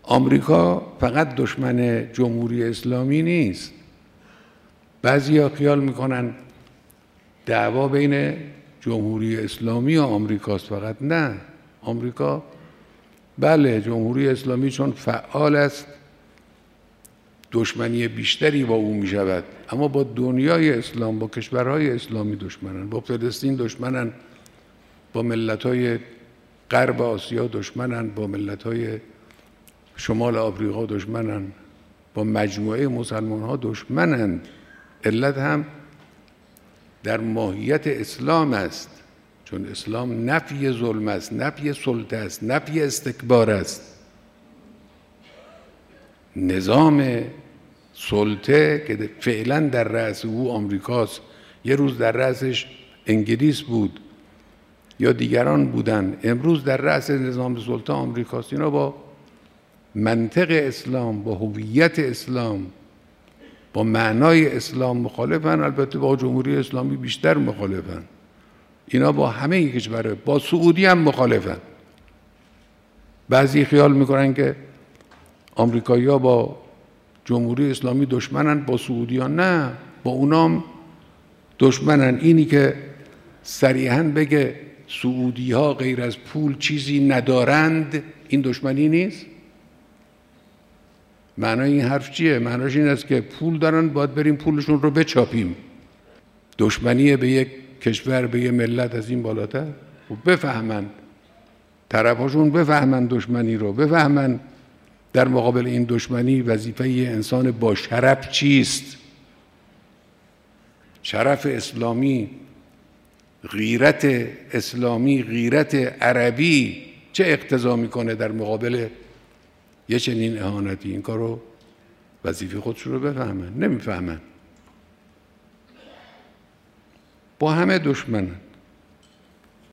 آمریکا فقط دشمن جمهوری اسلامی نیست. بعضیا خیال میکنن دعوا بین جمهوری اسلامی و آمریکاست فقط. نه، آمریکا بله جمهوری اسلامی چون فعال است دشمنی بیشتری با او می شود، اما با دنیای اسلام، با کشورهای اسلامی دشمنن، با فلسطین دشمنن، با ملت‌های غرب آسیا دشمنن، با ملت‌های شمال آفریقا دشمنن، با مجموعه مسلمان‌ها دشمنن. علت هم در ماهیت اسلام است، چون اسلام نفی ظلم است، نفی سلطه است، نفی استکبار است. نظام سلطه که فعلا در رأس او آمریکاست، یه روز در رأسش انگلیس بود یا دیگران بودن، امروز در رأس نظام سلطه آمریکاست. اینا با منطق اسلام، با هویت اسلام، با معنای اسلام مخالفن. البته با جمهوری اسلامی بیشتر مخالفن. اینا با همه کشورها، با سعودی هم مخالفن. بعضی خیال میکنن که آمریکایی‌ها با جمهوری اسلامی دشمنن، با سعودیان نه، با اونام دشمنن. اینی که صریحاً بگه سعودی‌ها غیر از پول چیزی ندارند، این دشمنی نیست؟ معنای این حرف چیه؟ معناش این است که پول دارن، باید بریم پولشون رو بچاپیم. دشمنی به یک کشور، به یک ملت از این بالاتر؟ و بفهمن، طرفاشون بفهمن دشمنی رو، بفهمن در مقابل این دشمنی وظیفه انسان با شرف چیست. شرف اسلامی، غیرت اسلامی، غیرت عربی چه اقتضا میکنه در مقابل یه چنین اهانتی؟ این کارو وظیفه خودشون رو بفهمن، نمیفهمن. با همه دشمنن.